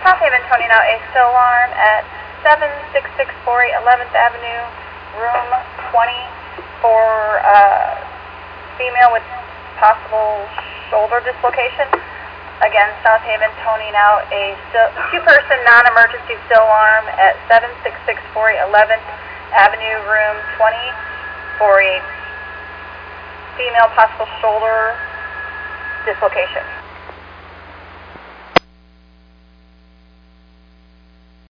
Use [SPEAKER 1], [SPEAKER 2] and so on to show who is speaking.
[SPEAKER 1] South Haven, toning out a still alarm at 76648 11th Avenue, room 20 for female with possible shoulder dislocation. Again, South Haven toning out a two-person non-emergency still alarm at 76648 11th Avenue, room 20 for a female possible shoulder dislocation.